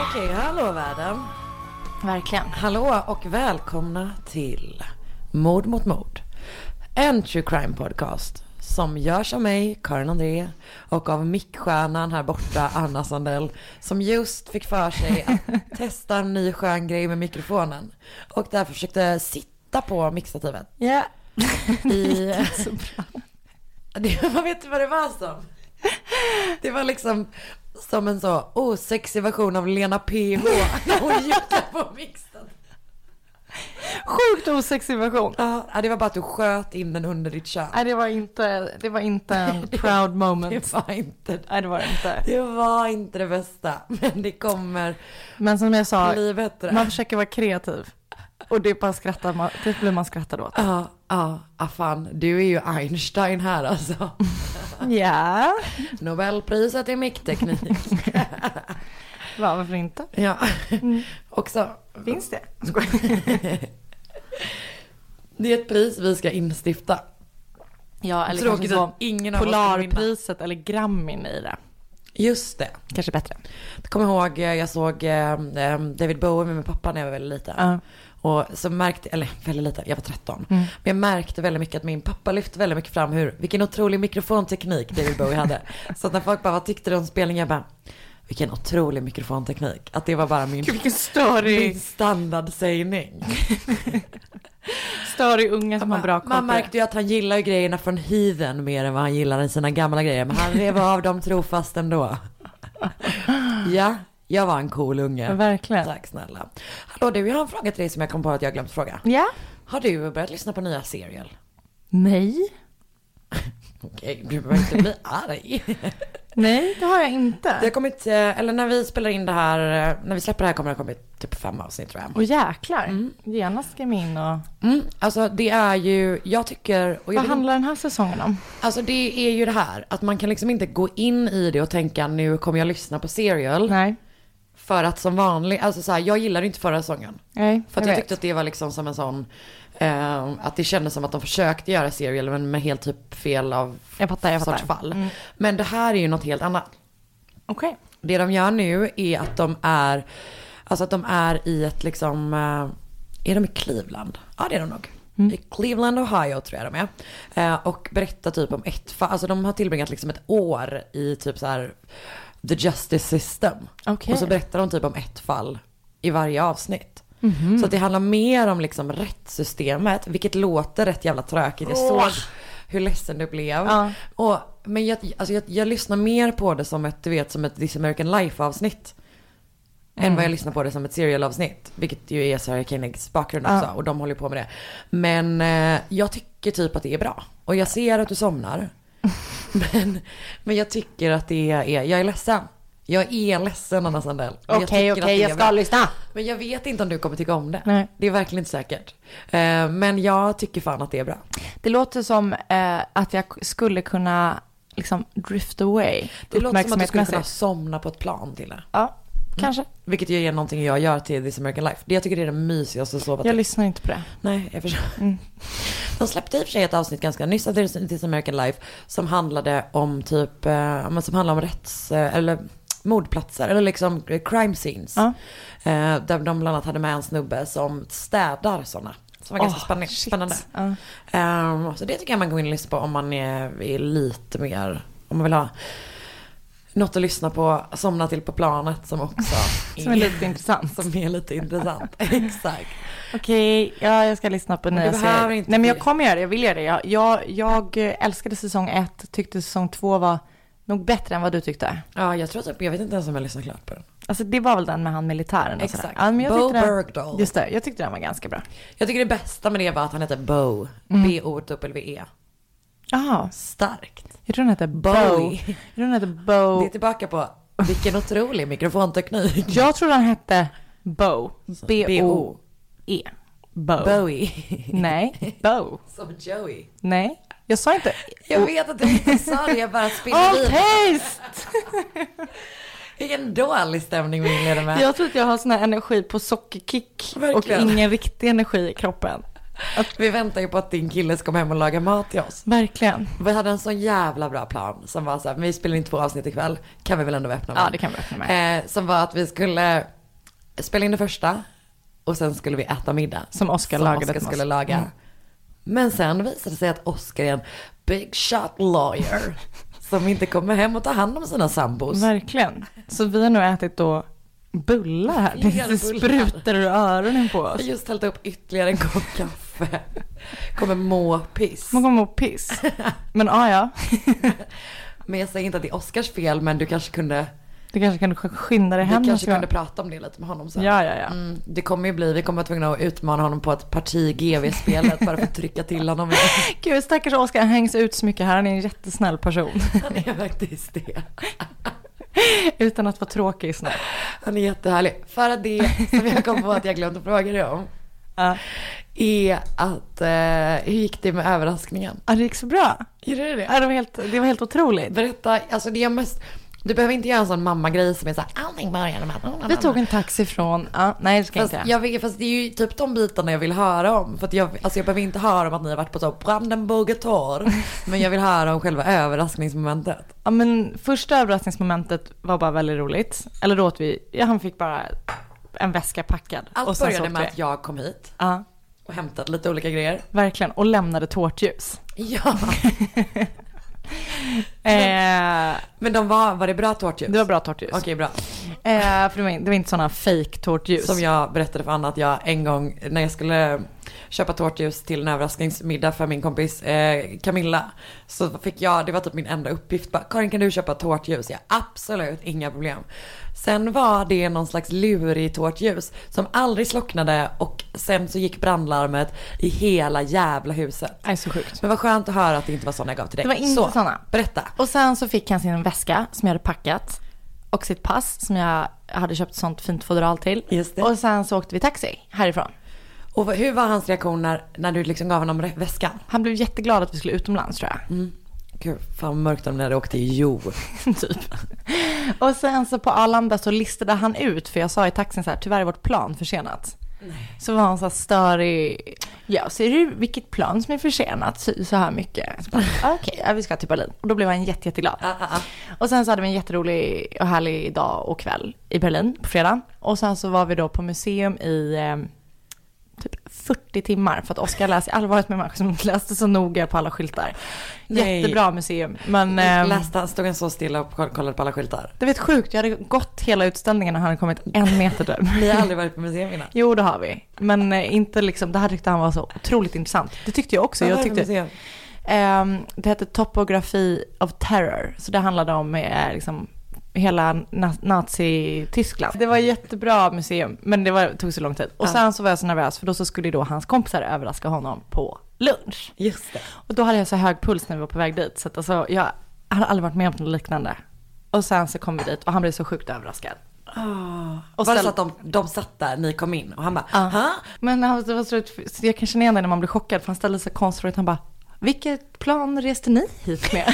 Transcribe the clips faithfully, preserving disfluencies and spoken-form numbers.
Okej, okay, hallå världen. Verkligen. Hallå och välkomna till Mord mot mord. En true crime podcast som görs av mig, Karin André, och av mickstjärnan här borta, Anna Sandell, som just fick för sig att testa en ny skön grej med mikrofonen. Och därför försökte sitta på mixtativet. Ja. I... så bra. Det, man vet vad det var som. Det var liksom som en så osexig version av Lena P H när hon gick på mixen. Sjukt osexig version. Ja, det var bara att du sköt in den under ditt kön. Nej, det var inte, det var inte en proud moment. Det var inte. Nej, det var inte. Det var inte det bästa, men det kommer. Men som jag sa, bli bättre. Man försöker vara kreativ. Och det är bara skrattar man, det blir man skrattad åt. Ja, ja, ah, fan, du är ju Einstein här alltså. Ja. Nobelpriset i mickteknik. Va, varför inte? Ja, mm. Också. Finns det? Det är ett pris vi ska instifta. Ja, eller tråkigt kanske att ingen av Polarpriset eller Grammin i det. Just det. Kanske bättre. Jag kommer ihåg, jag såg eh, David Bowie med min pappa när jag var väldigt liten. Uh. Och så märkte, eller väldigt liten, jag var tretton. Mm. Men jag märkte väldigt mycket att min pappa lyfte väldigt mycket fram hur, vilken otrolig mikrofonteknik David Bowie hade. Så att när folk bara, vad tyckte du om spelningen? Jag bara, vilken otrolig mikrofonteknik. Att det var bara min, vilken story. min standardsägning. Story unga som man, har bra koll. Man märkte ju att han gillar ju grejerna från Heathen mer än vad han gillar i sina gamla grejer. Men han rev av dem trofast ändå. Ja, jag var en cool unge. Ja, verkligen. Tack snälla. Hallå du, jag har en fråga till dig som jag kom på att jag glömt fråga. Ja. Har du börjat lyssna på nya serial? Nej. Okej, du behöver inte bli arg. Nej, det har jag inte. Det har kommit, eller när vi spelar in det här, när vi släpper det här kommer det ha kommit typ fem avsnitt tror jag. Och jäklar, mm. genast ska jag in och... Mm, alltså det är ju, jag tycker... Och jag vad handlar den här säsongen om? Alltså det är ju det här, att man kan liksom inte gå in i det och tänka nu kommer jag lyssna på serial. Nej. För att som vanligt, alltså så här, jag gillade inte förra säsongen. Nej, för att jag, jag tyckte att det var liksom som en sån... Uh, att det kändes som att de försökte göra serial men med helt typ fel av jag fattar, jag sorts fattar. fall. Mm. Men det här är ju något helt annat. Okej. Okay. Det de gör nu är att de är alltså att de är i ett liksom uh, är de i Cleveland? Ja, det är de nog. Mm. I Cleveland, Ohio tror jag de är. Uh, och berättar typ om ett fall. Alltså de har tillbringat liksom ett år i typ så här the justice system. Okay. Och så berättar de typ om ett fall i varje avsnitt. Mm-hmm. Så att det handlar mer om liksom rättssystemet, vilket låter rätt jävla tråkigt. Jag oh. såg hur ledsen du blev. Ja. Och, men jag, alltså jag, jag lyssnar mer på det som ett, du vet, som ett This American Life-avsnitt. Mm. Än vad jag lyssnar på det som ett serial-avsnitt. Vilket ju är Sarah Koenigs bakgrund också. Ja. Och de håller på med det. Men eh, jag tycker typ att det är bra. Och jag ser att du somnar. men, men jag tycker att det är, jag är ledsen. Jag är ledsen, Anna Sandell. Okej, okej, okay, okay, jag ska lyssna. Men jag vet inte om du kommer tycka om det. Nej. Det är verkligen inte säkert. Uh, men jag tycker fan att det är bra. Det låter som uh, att jag skulle kunna liksom drift away. Det låter som att du skulle kunna somna på ett plan till det. Ja, kanske. Mm. Vilket ju är någonting jag gör till This American Life. Det jag tycker det är det mysigaste att sova till. Jag lyssnar inte på det. Nej, jag förstår. Mm. De släppte i och för sig ett avsnitt ganska nyss av This American Life som handlade om typ, uh, som handlade om rätts, uh, eller mordplatser eller liksom crime scenes. Ja. Eh, där de bland annat hade med en snubbe som städar sådana. Som var ganska oh, spännande. Ja. Eh, så det tycker jag man går in och lyssna på om man är, är lite mer, om man vill ha något att lyssna på, somna till på planet som också som är lite intressant. Som är lite intressant. Exakt. Okej, ja, jag ska lyssna på nya serier. Inte Nej, men jag kommer göra det, jag vill göra det. Jag, jag, jag älskade säsong ett, tyckte säsong två var nog bättre än vad du tyckte. Ja, jag tror typ, jag vet inte ens om jag lyssnade klart på den. Alltså det var väl den med han militären. Exakt. Ja, men jag Bo den, Bergdahl. Just det, jag tyckte den var ganska bra. Jag tycker det bästa med det var att han heter Bo. Mm. B O W E. Jaha. Starkt. Jag tror den heter Bowie. Jag tror den heter Bo. Det är tillbaka på vilken otrolig mikrofonteknik. Jag tror den hette Bo. B O E. Bo. Bowie. Nej, Bo. Som Joey. Nej, jag sa inte. Jag vet att du inte sa det, jag bara spinner vidare. Åh, taste! Vilken dålig stämning vi inleder med. Jag tror att jag har sån här energi på sockerkick. Verkligen. Och ingen riktig energi i kroppen. Att vi väntar ju på att din kille ska komma hem och laga mat till oss. Verkligen. Vi hade en så jävla bra plan som var så här, men vi spelar in två avsnitt ikväll. Kan vi väl ändå öppna med? Ja, det kan vi öppna med. Eh, som var att vi skulle spela in det första och sen skulle vi äta middag. Som Oscar som lagade. Oscar skulle laga. Mm. Men sen visade det sig att Oscar är en big shot lawyer som inte kommer hem och tar hand om sina sambos. Verkligen. Så vi har nu ätit då bullar här. Det Flera bullar. sprutar ur öronen på oss. Jag har just hällt upp ytterligare en kopp kaffe. Kommer må piss. Man kommer må piss. Men ja, ja. Men jag säger inte att det är Oscars fel, men du kanske kunde... Du kanske kan skynda dig Du hem. kanske kunde prata om det lite med honom sen. Ja, ja, ja. Mm, det kommer ju bli, vi kommer att tvungna att utmana honom på ett parti G V-spelet bara för att trycka till honom. Gud, stackars Oscar, han hängs ut så mycket här. Han är en jättesnäll person. Han är faktiskt det. Utan att vara tråkig snäll. Han är jättehärlig. För att det som jag kom på att jag glömde fråga dig om Ja. är att, eh, hur gick det med överraskningen? Ja, det gick så bra. Gjorde det det? Ja, det var helt, det var helt otroligt. Berätta, alltså det är mest... Du behöver inte göra en sån mamma-grej som är så här, allting börjar med att... Vi tog en taxi från... Ja, nej, det ska Fast, jag inte. jag vet, fast det är ju typ de bitarna jag vill höra om. För att jag, alltså jag behöver inte höra om att ni har varit på så Brandenburger Tor. Men jag vill höra om själva överraskningsmomentet. Ja, men första överraskningsmomentet var bara väldigt roligt. Eller då åt vi... Ja, han fick bara en väska packad. Allt och sen började så med vi. att jag kom hit. Ja, Och hämtat lite olika grejer. verkligen. Och lämnade tårtljus. Ja. eh, Men de var, var det bra tårtljus? det var bra tårtljus. Okej, bra. Eh, för det var, det var inte sådana fake tårtljus. Som jag berättade för Anna att jag en gång när jag skulle köpa tårtljus till en överraskningsmiddag för min kompis eh, Camilla, så fick jag, det var typ min enda uppgift, bara, Karin, kan du köpa tårtljus? Ja, absolut, inga problem. Sen var det någon slags lurig tårtljus som aldrig slocknade och sen så gick brandlarmet i hela jävla huset. Nej, så sjukt. Men vad skönt att höra att det inte var såna jag gav till dig. Det var inte så, såna. Berätta. Och sen så fick han sin väska som jag hade packat. Och sitt pass som jag hade köpt sånt fint fodral till. Just det. Och sen så åkte vi taxi härifrån. Och vad- hur var hans reaktion när, när du liksom gav honom väskan? Han blev jätteglad att vi skulle utomlands, tror jag. Mm. Gud, fan vad mörkt om när du åkte i Jo. Typ. Och sen så på Arlanda så listade han ut, för jag sa i taxin så här, tyvärr är vårt plan försenat. Nej. Så var han så här störig. Ja, ser du vilket plan som är försenat så, så här mycket? Så bara, okej, ja, vi ska till Berlin. Och då blev han jätte, jätteglad. Ah, ah, ah. Och sen så hade vi en jätterolig och härlig dag och kväll i Berlin på fredag. Och sen så var vi då på museum i eh, typ fyrtio timmar. För att Oscar läser allvarligt med människor som läste så noga på alla skiltar. Nej. Jättebra museum. Men eh, Läste han, stod han så stilla och kollade på alla skiltar? det var ett sjukt. Jag hade gått hela utställningen och han hade kommit en meter där. Ni har aldrig varit på museum innan? Jo, det har vi. Men eh, inte liksom, det här tyckte han var så otroligt intressant. Det tyckte jag också. Vad Jag var det för tyckte, museum? ehm, det hette Topography of Terror. Så det handlade om eh, liksom hela na- Nazi-Tyskland. Det var ett jättebra museum, men det var, tog så lång tid. Och Ja. sen så var jag så nervös, för då så skulle då hans kompisar överraska honom på lunch. Just det. Och då hade jag så hög puls när vi var på väg dit. Så att alltså, jag hade aldrig varit med om något liknande. Och sen så kom vi dit och han blev så sjukt överraskad. Oh. Och Var det ställ- så att de, de satt där, ni kom in och han bara, Ja. ha? Men han, det var så, så jag kan känna igen det när man blir chockad, för han ställde sig konstigt och han bara, vilket plan reste ni hit med?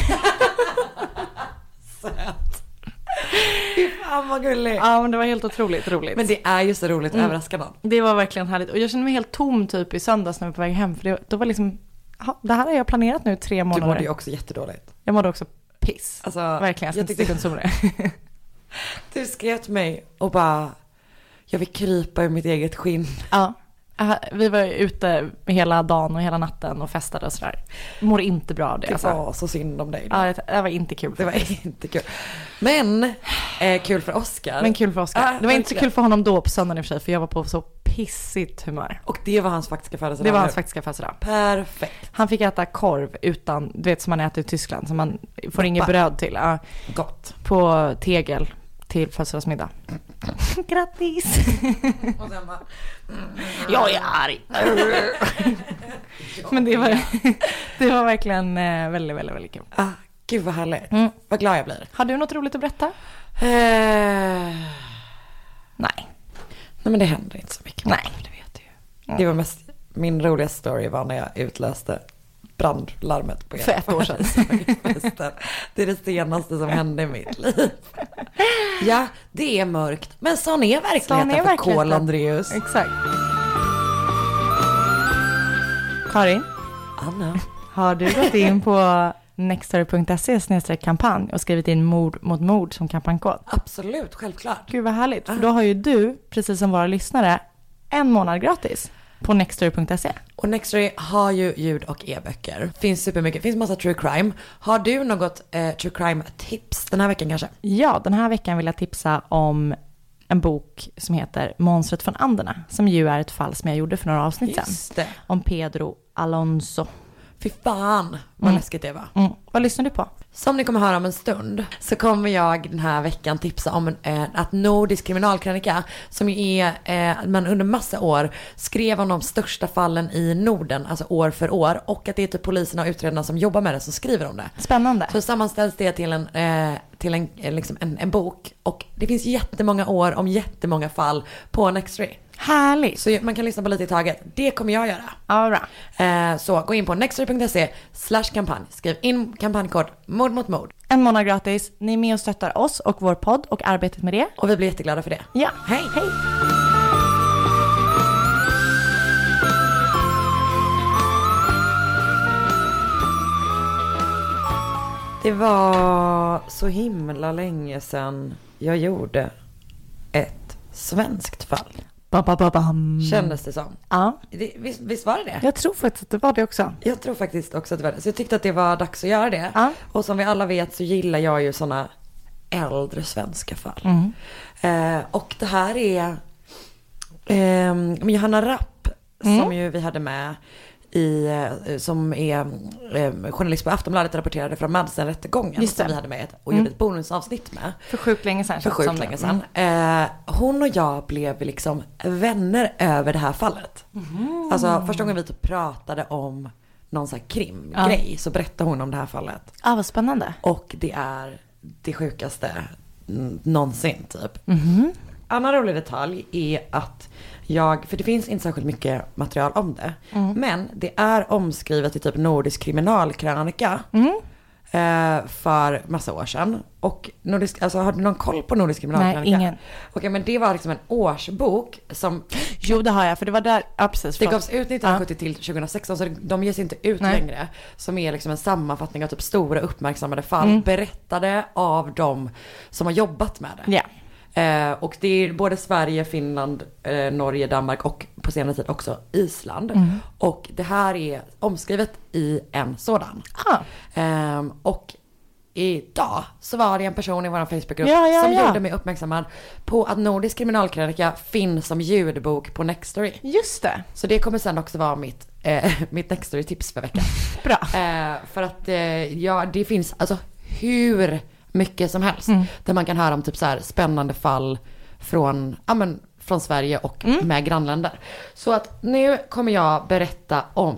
Söt. Fy fan vad gulligt. Ja, men det var helt otroligt roligt. Men det är ju så roligt att Mm. överraska någon. Det var verkligen härligt. Och jag kände mig helt tom typ i söndags när vi var på väg hem. För det, då var liksom, ja, det här har jag planerat nu i tre Du månader. mådde ju också jättedåligt. Jag mådde också piss. Alltså, Verkligen, jag jag ska inte tyckte- sticka under det. Du skrev till mig och bara, jag vill krypa ur mitt eget skinn. Ja. Ja, vi var ute hela dagen och hela natten och festade och sådär. Mår inte bra av det. Det Alltså. var så synd om dig. Ja, det, det var inte kul. Det var inte kul. Men eh, kul för Oscar. Men kul för Oscar. Ja, det var inte så verkligen. kul för honom då på söndagen i och för sig, för jag var på så pissigt humör. Och det var hans faktiska födelsedag. Det var hans nu. faktiska födelsedag. Perfekt. Han fick äta korv utan, du vet som man äter i Tyskland, som man får inget Doppa. bröd till. Ja, Gott. på tegel till födelsedagsmiddag. Grattis! Och sen bara, Jag är arg. Men det var, det var verkligen eh, väldigt, väldigt, väldigt kul. ah, gud vad härligt. Mm. Vad glad jag blir. Har du något roligt att berätta? Eh, Nej. nej men det händer inte så mycket. Nej. Det vet du ju. Mm. Det var mest, min roligaste story var när jag utlöste brandlarmet på er För ett år sedan. festen. Det är det senaste som hände i mitt liv. Ja, det är mörkt. Men sån är verkligheten Sån är för verkligheten. Kol Andreus. Exakt. Karin, Anna. har du gått in på nextory punkt se snedstreck kampanj och skrivit in mord mot mord som kampanjkod. Absolut, självklart. Gud vad härligt, för då har ju du, precis som våra lyssnare, en månad gratis på nextory punkt se. Och Nextory har ju ljud- och e-böcker. Finns supermycket, finns massa true crime. Har du något eh, true crime-tips den här veckan kanske? Ja, den här veckan vill jag tipsa om en bok som heter Monstret från Anderna, som ju är ett fall som jag gjorde för några avsnitt Just sedan. det. Om Pedro Alonso. Fy fan, vad Mm. läskigt det var. Mm. Vad lyssnar du på? Som ni kommer höra om en stund så kommer jag den här veckan tipsa om en, eh, att Nordisk kriminalkrönika, som ju är, eh, man under massa år skrev om de största fallen i Norden, alltså år för år, och att det är typ poliserna och utredarna som jobbar med det som skriver om det. Spännande. Så sammanställs det till en, eh, till en, eh, liksom en, en bok, och det finns jättemånga år om jättemånga fall på Nextory. Härligt. Så man kan lyssna på lite i taget. Det kommer jag göra. All right. Eh, så gå in på nextory punkt se slash kampanj. Skriv in kampanjkod mord mot mord. En månad gratis. Ni är med och stöttar oss och vår podd och arbetet med det. Och vi blir jätteglada för det. Ja. Hej! Hej. Det var så himla länge sedan jag gjorde ett svenskt fall. Ba, ba, ba, bam. Kändes det som. Ja, Det, visst, visst var det det? jag tror faktiskt att det var det också. Jag tror faktiskt också att det var det. Så jag tyckte att det var dags att göra det. Ja. Och som vi alla vet så gillar jag ju sådana äldre svenska fall. Mm. Eh, och det här är eh, Johanna Rapp, Mm. som ju vi hade med i, eh, som är eh, journalist på Aftonbladet, rapporterade från Madsen-rättegången, Just det. som vi hade med och Mm. gjorde ett bonusavsnitt med. För sjukt länge sedan. För känns sjukt som det. länge sedan. Eh, hon och jag blev liksom vänner över det här fallet. Mm. Alltså första gången vi typ pratade om någon sån här krimgrej, så berättade hon om det här fallet. Ah, vad spännande. Och det är det sjukaste n- någonsin typ. Mhm. Annan rolig detalj är att jag, för det finns inte särskilt mycket material om det, Mm. men det är omskrivet i typ Nordisk kriminalkrönika Mm. eh, för massa år sedan. Och nordisk, alltså, har du någon koll på Nordisk kriminalkrönika? Nej, ingen. Okej, men det var liksom en årsbok som Jo, det har jag, för det var där, ja precis. det förlåt. gavs ut nittonhundrasjuttio till tjugohundrasexton, så de ges inte ut Nej. längre. Som är liksom en sammanfattning av typ stora uppmärksammade fall, Mm. berättade av de som har jobbat med det. Ja. Eh, och det är både Sverige, Finland, eh, Norge, Danmark och på senare tid också Island. Mm. Och det här är omskrivet i en sådan. Ah. Eh, och idag så var det en person i vår Facebookgrupp Ja, ja, som ja. gjorde mig uppmärksammad på att Nordisk kriminalkrönika finns som ljudbok på Nextory. Just det. Så det kommer sen också vara mitt, eh, mitt Nextory-tips för veckan. Bra. Eh, för att eh, ja, det finns alltså hur mycket som helst. Mm. Där man kan höra om typ så här spännande fall från, ja, men, från Sverige och Mm. med grannländer. Så att nu kommer jag berätta om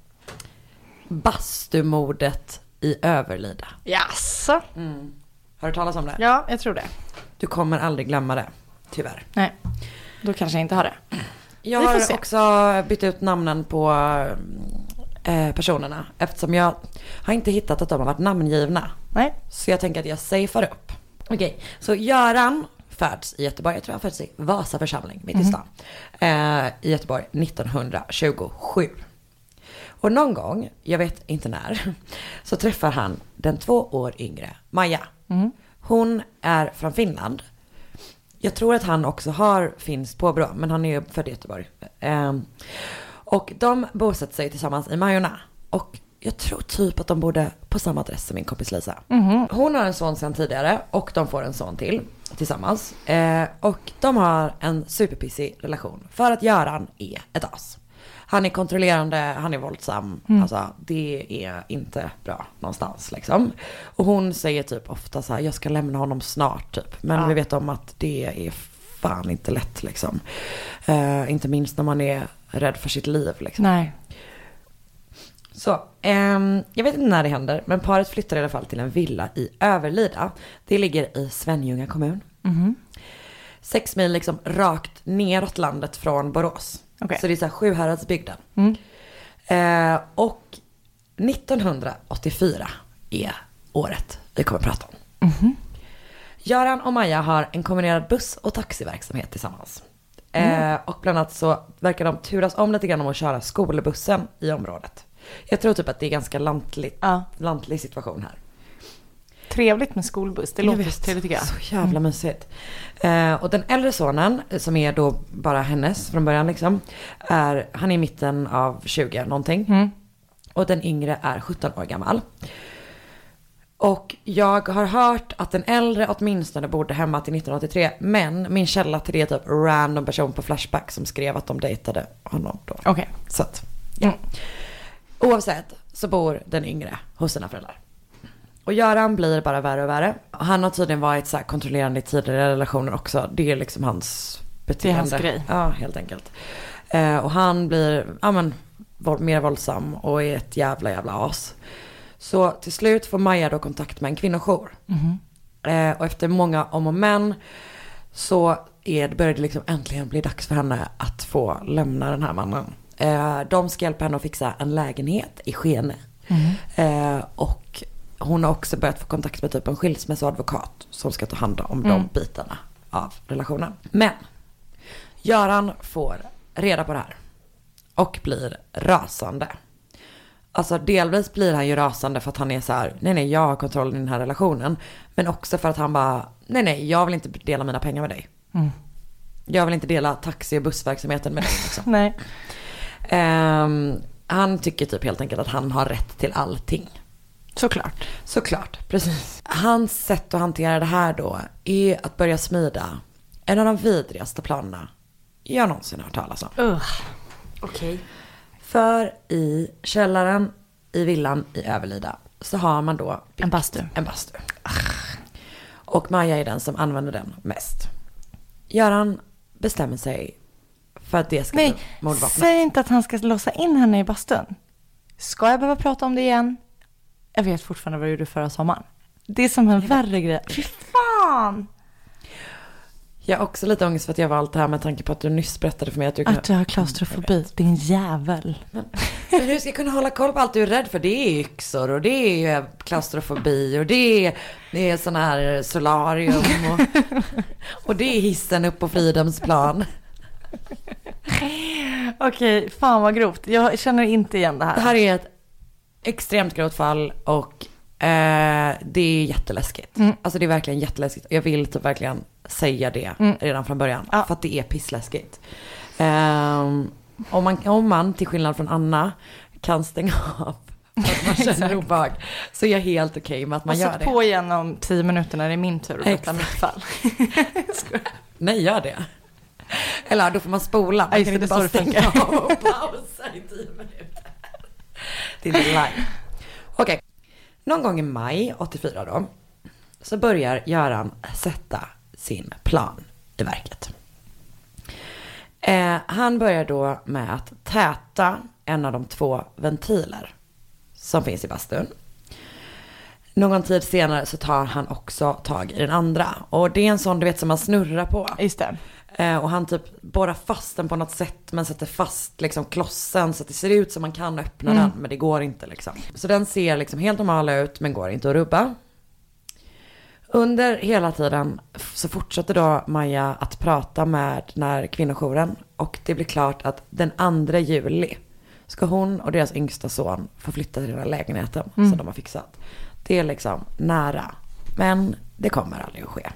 bastumordet i Överlida. Jaså? Mm. Har du talat om det? Ja, jag tror det. Du kommer aldrig glömma det, tyvärr. Nej, då kanske jag inte har det. Jag Vi får har se. också bytt ut namnen på eh, personerna, eftersom jag har inte hittat att de har varit namngivna. Nej. Så jag tänker att jag safear upp. Okej, så Göran föds i Göteborg. Jag tror han föds i Vasa församling, mitt i stan. Eh, I Göteborg nittonhundratjugosju. Och någon gång, jag vet inte när, så träffar han den två år yngre Maja. Mm. Hon är från Finland. Jag tror att han också har finskt påbrå, men han är född i Göteborg. Eh, och de bosätter sig tillsammans i Majorna. Och jag tror typ att de bodde på samma adress som min kompis Lisa. Mhm. Hon har en son sedan tidigare och de får en son till tillsammans. Eh, och de har en superpissig relation för att Göran är ett as. Han är kontrollerande, han är våldsam. Mm. Alltså det är inte bra någonstans liksom. Och hon säger typ ofta så här: jag ska lämna honom snart typ. Men Ja. vi vet om att det är fan inte lätt liksom. Eh, inte minst när man är rädd för sitt liv liksom. Nej. Så, ehm, jag vet inte när det händer, men paret flyttar i alla fall till en villa i Överlida. Det ligger i Svenljunga kommun. Mhm. Sex mil liksom rakt neråt landet från Borås. Okej. Så det är så här Sjuhäradsbygden. Mm. Eh, och nittonhundraåttiofyra är året vi kommer att prata om. Mhm. Göran och Maja har en kombinerad buss- och taxiverksamhet tillsammans. Eh, och bland annat så verkar de turas om lite grann om att köra skolbussen i området. Jag tror typ att det är ganska lantligt, Ja. lantlig situation här. Trevligt med skolbuss. Det låter så trevligt tycker jag. Så jävla mysigt. Eh, och den äldre sonen, som är då bara hennes från början liksom, är, han är i mitten av tjugo någonting. Mm. Och den yngre är sjutton år gammal. Och jag har hört att den äldre åtminstone bodde hemma till nittonhundraåttiotre. Men min källa till det är typ random person på Flashback som skrev att de dejtade honom då. Okej. Okay. Så att, ja. Mm. Oavsett så bor den yngre hos sina föräldrar. Och Göran blir bara värre och värre. Han har tydligen varit så här kontrollerande i tidigare relationer också. Det är liksom hans beteende. Det är hans grej. Ja, helt enkelt. Eh, och han blir, ja men, mer våldsam och är ett jävla jävla as. Så till slut får Maja då kontakt med en kvinnojour. Mm. Eh, och efter många om och men så är, börjar det liksom äntligen bli dags för henne att få lämna den här mannen. Eh, de ska hjälpa henne att fixa en lägenhet i Skene. Mm. Eh, och hon har också börjat få kontakt med typ en skilsmässoadvokat som ska ta hand om mm. de bitarna av relationen. Men Göran får reda på det här och blir rasande. Alltså delvis blir han ju rasande för att han är så här, nej nej jag har kontroll i den här relationen. Men också för att han bara, nej nej jag vill inte dela mina pengar med dig. Mm. Jag vill inte dela taxi- och bussverksamheten med dig liksom. Nej. Um, han tycker typ helt enkelt att han har rätt till allting. Såklart. Såklart, precis. Hans sätt att hantera det här då är att börja smida en av de vidrigaste planerna jag någonsin har hört talas om. Uh. Okej. Okay. För i källaren i villan i Överlida så har man då en bastu. En bastu. Och Maja är den som använder den mest. Göran bestämmer sig för att det ska Nej, bli mordvapnet. Säg inte att han ska låsa in henne i bastun. Ska jag behöva prata om det igen? Jag vet fortfarande vad du gjorde förra sommaren. Det är som en värre grej. Fy fan! Jag har också lite ångest för att jag valt det här med tanke på att du nyss berättade för mig att du kan... Att du har klaustrofobi, din jävel. Men, men hur ska jag kunna hålla koll på allt du är rädd för? Det är yxor och det är klaustrofobi och det är, det är sån här solarium och, och det är hissen upp på Fridhemsplan. Okej, fan vad grovt. Jag känner inte igen det här. Det här är ett extremt grovt fall och eh, det är jätteläskigt. Mm. Alltså det är verkligen jätteläskigt. Jag vill typ verkligen säga det mm. redan från början. Ja. För att det är pissläskigt. Um, om, man, om man, till skillnad från Anna, kan stänga av för att man känner obehag, så är jag helt okej okay med att man och gör det. Och på igen om tio minuter när det är min tur att berätta mitt fall. Nej, gör det. Eller då får man spola. Man ja, kan inte bara stänga av och pausa i tio minuter. Det är live. Okej. Okay. Någon gång i maj åttiofyra då så börjar Göran sätta sin plan i verket. Eh, han börjar då med att täta en av de två ventiler som finns i bastun. Någon tid senare så tar han också tag i den andra. Och det är en sån du vet som man snurrar på. Just det. Eh, och han typ borrar fast den på något sätt, men sätter fast liksom klossen så att det ser ut som man kan öppna mm. den, men det går inte liksom. Så den ser liksom helt normal ut men går inte att rubba. Under hela tiden så fortsätter då Maja att prata med den här kvinnojouren och det blir klart att den andra juli ska hon och deras yngsta son få flytta till den här lägenheten mm. som de har fixat. Det är liksom nära, men det kommer aldrig att ske.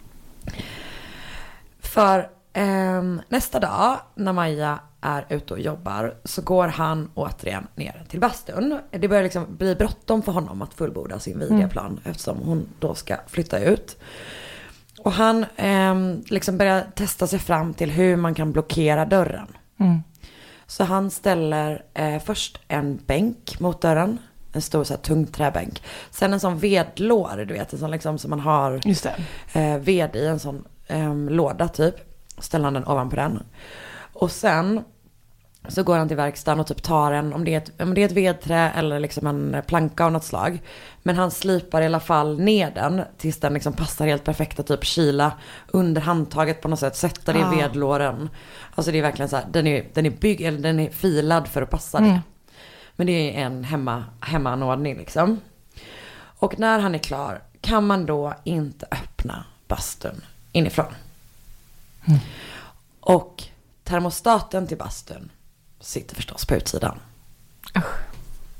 För eh, nästa dag när Maja är ute och jobbar så går han återigen ner till bastun. Det börjar liksom bli bråttom för honom att fullborda sin vidriga plan mm. eftersom hon då ska flytta ut. Och han eh, liksom börjar testa sig fram till hur man kan blockera dörren. Mm. Så han ställer eh, först en bänk mot dörren. En stor så här tung träbänk. Sen en sån vedlår, du vet, en sån liksom som man har Just det. Eh, ved i en sån eh, låda typ. Ställer han den ovanpå den. Och sen så går han till verkstaden och typ tar en, om det är ett, om det är ett vedträ eller liksom en planka av något slag. Men han slipar i alla fall ner den tills den liksom passar helt perfekt att typ kila under handtaget på något sätt. Sätter det i ah. vedlåren. Alltså det är verkligen så här, den är, den är byggd, eller den är filad för att passa mm. det. Men det är en hemma, hemmaanordning liksom. Och när han är klar kan man då inte öppna bastun inifrån. Mm. Och termostaten till bastun sitter förstås på utsidan. Usch.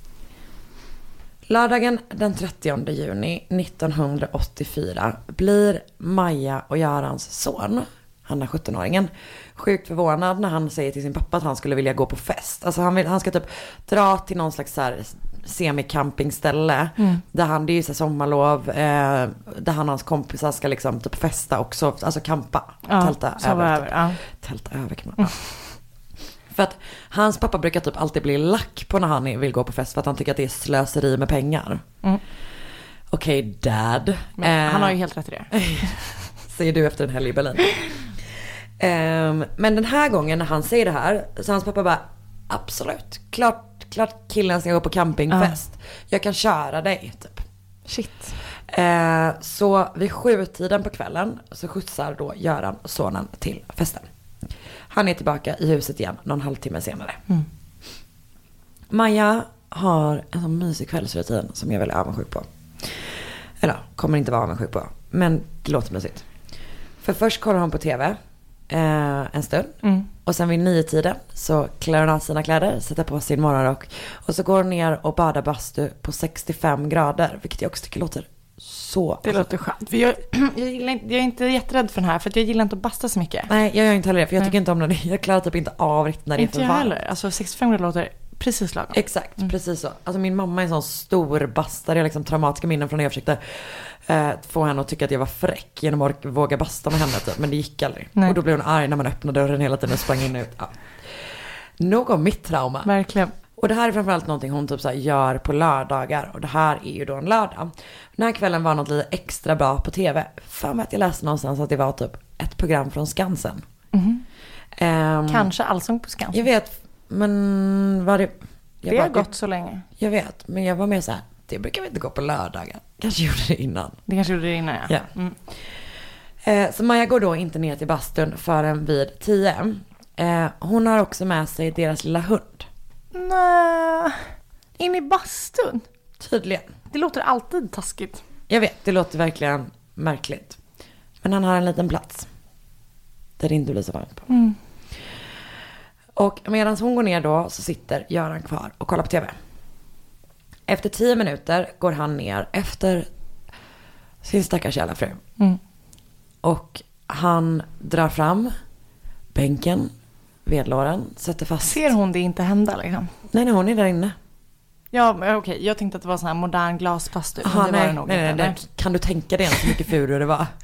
Lördagen den trettionde juni nittonhundraåttiofyra blir Maja och Görans son, han är sjuttonåringen, sjukt förvånad när han säger till sin pappa att han skulle vilja gå på fest. Alltså han, vill, han ska typ dra till någon slags så här semi-campingställe mm. där han, det är ju så sommarlov, eh, där han och hans kompisar ska liksom typ festa också, alltså campa, ja, tälta över. över ja. Tälta över kan man. Mm. För att hans pappa brukar typ alltid bli lack på när han vill gå på fest för att han tycker att det är slöseri med pengar. Mm. Okej, okay, dad. Men, eh, han har ju helt rätt i det. Säger du efter en helg i Berlin. um, men den här gången när han säger det här, så hans pappa bara, absolut, klart, klart killen ska gå på campingfest. Uh. Jag kan köra dig, typ. Shit. Uh, så vid sjutiden på kvällen så skjutsar då Göran och sonen till festen. Han är tillbaka i huset igen någon halvtimme senare. Mm. Maja har en sån mysig kvällsrutin som jag är väldigt avundsjuk på. Eller kommer inte vara avundsjuk på. Men det låter mysigt. För först kollar hon på tv eh, en stund. Mm. Och sen vid nio tiden så klär hon av sina kläder, sätter på sin morgonrock. Och så går hon ner och badar bastu på sextiofem grader. Vilket jag också tycker låter så. Det låter skönt. För jag, jag, gillar inte, jag är inte jätterädd för den här. För att jag gillar inte att basta så mycket. Nej, jag gör inte heller det. För jag tycker inte om det. Jag klarar typ inte av riktigt när det inte är för varmt. Inte jag heller. Alltså sextiofem grader låter precis lagom. Exakt, mm. precis så. Alltså min mamma är en sån stor bastare. Jag har liksom traumatiska minnen från när jag försökte eh, få henne att tycka att jag var fräck genom att våga basta med henne typ. Men det gick aldrig. Nej. Och då blev hon arg när man öppnade dörren hela tiden och sprang in och ut. Ja. Nog om mitt trauma. Verkligen. Och det här är framförallt någonting hon typ så här gör på lördagar. Och det här är ju då en lördag. Den här kvällen var något lite extra bra på tv. Fan att jag läste någonstans att det var typ ett program från Skansen. Mm. Um, Kanske Allsång på Skansen. Jag vet, men var det... Jag det har bara, gått så länge. Jag vet, men jag var med så här. Det brukar vi inte gå på lördagar. Kanske gjorde det innan. Det kanske gjorde det innan, ja. ja. Mm. Eh, så Maja går då inte ner till bastun förrän vid tio. Eh, hon har också med sig deras lilla hund. Nej, in i bastun? Tydligen. Det låter alltid taskigt. Jag vet, det låter verkligen märkligt. Men han har en liten plats där det inte blir så varmt på. Mm. Och medan hon går ner då så sitter Göran kvar och kollar på tv. Efter tio minuter går han ner efter sin stackars jävla fru. Mm. Och han drar fram bänken, vedlåren, sätter fast. Ser hon det inte hända liksom? Nej, nej, hon är där inne. Ja, okej. Okay. Jag tänkte att det var sån här modern glaspastu. Aha, det nej, var det nog nej, nej, nej. Kan du tänka dig så mycket furu det var?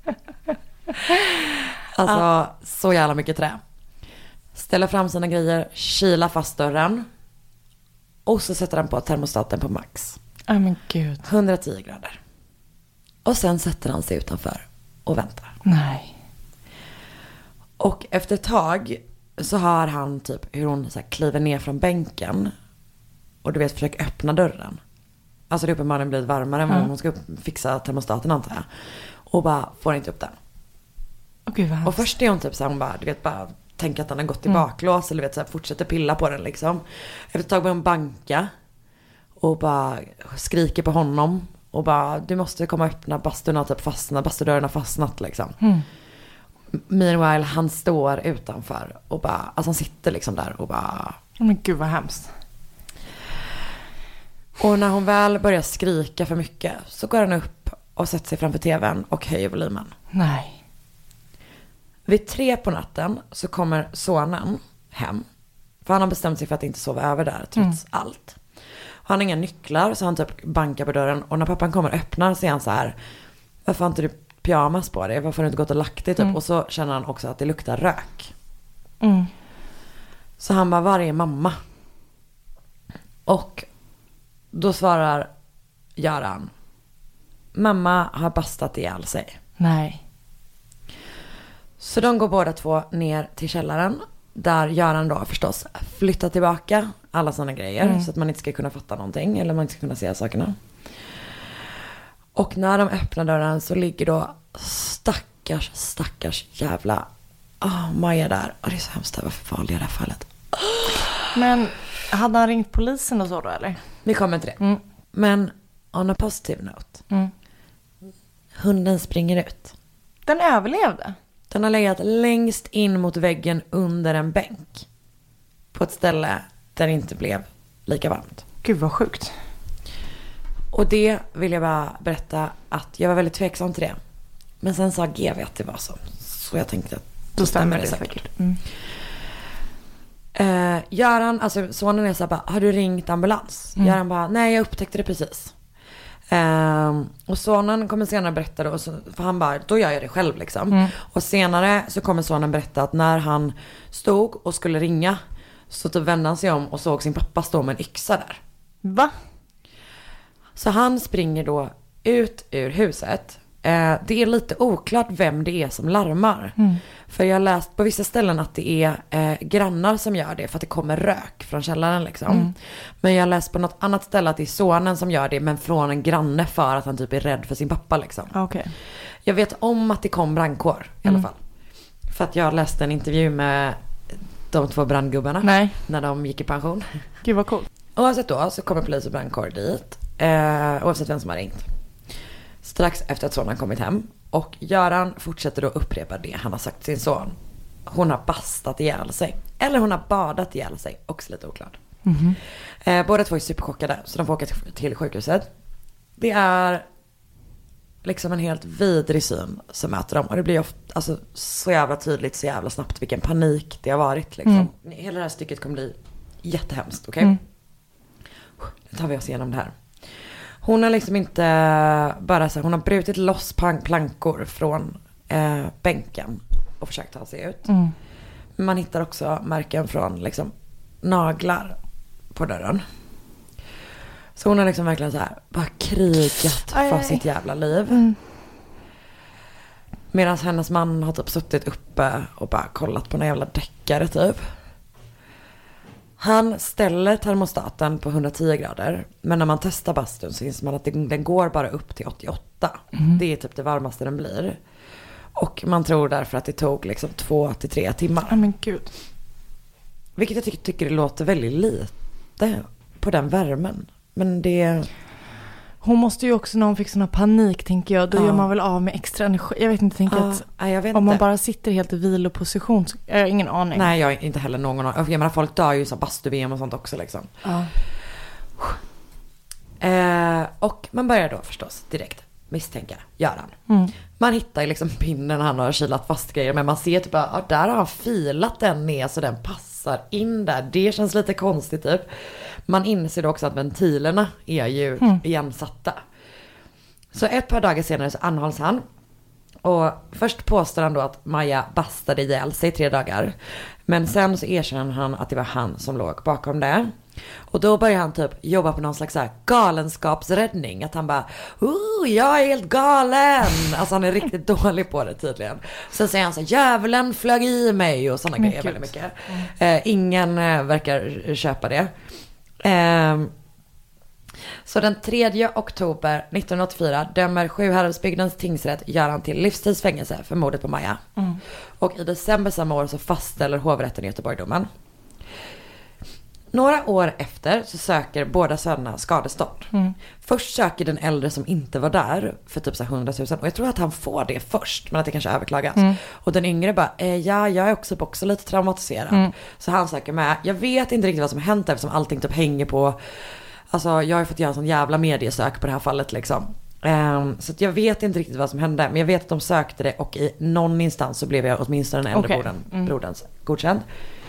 Alltså, ja. Så jävla mycket trä. Ställer fram sina grejer, kilar fast dörren. Och så sätter han på termostaten på max. Oh, men gud. hundratio grader. Och sen sätter han sig utanför och väntar. Nej. Och efter ett tag så hör han typ hur hon så här kliver ner från bänken. Och du vet, försöker öppna dörren. Alltså det är uppenbarligen blivit varmare än mm. hon ska fixa termostaten antar jag. Och bara får inte upp den. Oh, gud, vad och först är hon typ så här, hon bara, du vet, bara tänker att han har gått i baklås. Mm. Eller vet, så här, fortsätter pilla på den liksom. Efter ett tag börjar hon banka. Och bara skriker på honom. Och bara, du måste komma och öppna, bastun har typ fastnat, bastudörren har fastnat liksom. Mm. Meanwhile, han står utanför och bara, alltså han sitter liksom där och bara... Oh, men gud vad hemskt. Och när hon väl börjar skrika för mycket så går han upp och sätter sig framför tvn och höjer volymen. Nej. Vid tre på natten så kommer sonen hem. För han har bestämt sig för att inte sova över där trots mm. allt. Och han har inga nycklar så han typ bankar på dörren. Och när pappan kommer och öppnar så är han så här, varför har inte du pyjamas på dig? Varför har du inte gått och lagt dig typ? Mm. Och så känner han också att det luktar rök. Mm. Så han bara, var är mamma? Och då svarar Göran, mamma har bastat ihjäl sig. Nej. Så de går båda två ner till källaren. Där Göran då förstås flyttar tillbaka alla sådana grejer. Mm. Så att man inte ska kunna fatta någonting. Eller man inte ska kunna se sakerna. Och när de öppnar dörren så ligger då stackars, stackars jävla oh, Maja där. Och det är så hemskt, vad farligt det här fallet. Oh. Men hade han ringt polisen och så då eller? Vi kommer till det. Mm. Men on a positive note. Mm. Hunden springer ut. Den överlevde? Den har legat längst in mot väggen under en bänk. På ett ställe där det inte blev lika varmt. Gud vad sjukt. Och det vill jag bara berätta att jag var väldigt tveksam till det. Men sen sa G V att det var så. Så jag tänkte att då stämmer det säkert. Mm. Uh, Göran, alltså sonen är så här bara, har du ringt ambulans? Mm. Göran bara, nej jag upptäckte det precis. Uh, och sonen kommer senare berätta då, så, för han bara, då gör jag det själv liksom. Mm. Och senare så kommer sonen berätta att när han stod och skulle ringa så typ vände han sig om och såg sin pappa stå med en yxa där. Va? Så han springer då ut ur huset. Eh, det är lite oklart vem det är som larmar. Mm. För jag har läst på vissa ställen att det är eh, grannar som gör det för att det kommer rök från källaren liksom. Mm. Men jag har läst på något annat ställe att det är sonen som gör det men från en granne för att han typ är rädd för sin pappa liksom. Okay. Jag vet om att det kom brandkår i alla fall. Mm. För att jag läste en intervju med de två brandgubbarna. Nej. När de gick i pension. Gud vad coolt. Oavsett då så kommer polis och brandkår dit. Eh, oavsett vem som har ringt. Strax efter att sonen kommit hem. Och Göran fortsätter då upprepa det han har sagt till sin son. Hon har bastat ihjäl sig. Eller hon har badat ihjäl sig. Också lite oklart. Mm-hmm. Eh, båda två är superchockade. Så de får åka till sjukhuset. Det är liksom en helt vidrig syn som möter dem. Och det blir ofta, alltså, så jävla tydligt, så jävla snabbt vilken panik det har varit. Liksom. Mm. Hela det här stycket kommer bli jättehemskt. Okej? Okay? Mm. Nu tar vi oss igenom det här. Hon har liksom inte bara så, hon har brutit loss plankor från eh, bänken och försökt ta sig ut. Mm. Man hittar också märken från liksom naglar på dörren. Så hon har liksom verkligen så här bara krigat aj, för aj. sitt jävla liv. Mm. Medan hennes man har typ suttit uppe och bara kollat på några jävla deckare typ. Han ställer termostaten på hundratio grader. Men när man testar bastun så inser man att den går bara upp till åttioåtta. Mm. Det är typ det varmaste den blir. Och man tror därför att det tog liksom två till tre timmar. Ja men gud. Vilket jag tycker, tycker det låter väldigt lite på den värmen. Men det... Hon måste ju också, när hon fick sån här panik tänker jag, då ja. gör man väl av med extra energi. Jag vet inte, tänker ja, att jag vet om inte. man bara sitter helt i viloposition, så, jag har ingen aning. Nej, jag har inte heller någon aning. Jag menar, folk dör ju så bastu-V M och sånt också liksom. Ja. Eh, och man börjar då förstås direkt misstänka Göran. Mm. Man hittar ju liksom pinnen han har kilat fast grejer, men man ser typ att ah, där har han filat den ner så den passar in där. Det känns lite konstigt typ. Man inser då också att ventilerna är ju mm. igensatta. Så ett par dagar senare så anhålls han. Och först påstår han då att Maja bastade ihjäl sig i tre dagar. Men sen så erkänner han att det var han som låg bakom det. Och då börjar han typ jobba på någon slags så här galenskapsräddning. Att han bara, oh, jag är helt galen. Alltså han är riktigt dålig på det tydligen. Sen säger han så här, djävulen flög i mig och sådana grejer väldigt mycket. Mm. Eh, ingen eh, verkar köpa det. Eh, så den tredje oktober nittonhundraåttiofyra dömer Sjuhäradsbygdens tingsrätt Göran till livstidsfängelse för mordet på Maja. Mm. Och i december samma år så fastställer hovrätten i Göteborg domen. Några år efter så söker båda sönerna skadestånd. Mm. Först söker den äldre som inte var där för typ så hundratusen. Och jag tror att han får det först, men att det kanske överklagas. Mm. Och den yngre bara, eh, ja, jag är också, också lite traumatiserad. Mm. Så han söker med. Jag vet inte riktigt vad som hänt eftersom allting typ hänger på... Alltså jag har ju fått göra en sån jävla mediesök på det här fallet liksom. Um, så att jag vet inte riktigt vad som hände. Men jag vet att de sökte det och i någon instans så blev jag åtminstone den äldre okay. brodern, mm. broderns godkänd.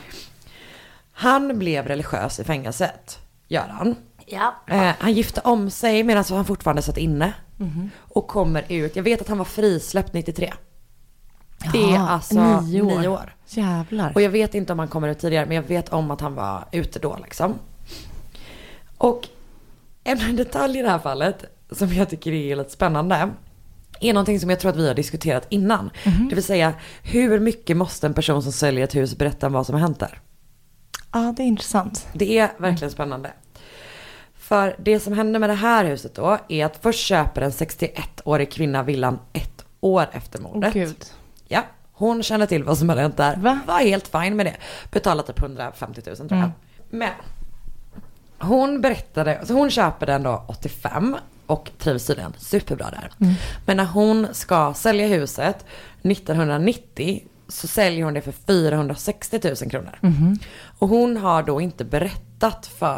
Han blev religiös i fängelset, Göran. Ja. Eh, han gifte om sig medan han fortfarande satt inne. Mm-hmm. Och kommer ut. Jag vet att han var frisläppt nittiotre. Det Jaha, är alltså nio år. nio år. Jävlar. Och jag vet inte om han kommer ut tidigare, men jag vet om att han var ute då liksom. Och en detalj i det här fallet som jag tycker är lite spännande är någonting som jag tror att vi har diskuterat innan. Mm-hmm. Det vill säga, hur mycket måste en person som säljer ett hus berätta om vad som har hänt där? Ja, det är intressant. Det är verkligen spännande. För det som händer med det här huset då är att först köper en sextioettårig kvinna villan ett år efter mordet. Åh gud. Ja, hon kände till vad som hade hänt där. Va? Var helt fine med det. Betalade typ hundrafemtio tusen tror jag. Mm. Men hon berättade, så hon köper den då åttiofem och trivs tydligen superbra där. Mm. Men när hon ska sälja huset nittonhundranittio så säljer hon det för fyrahundrasextio tusen kronor. Mm. Och hon har då inte berättat för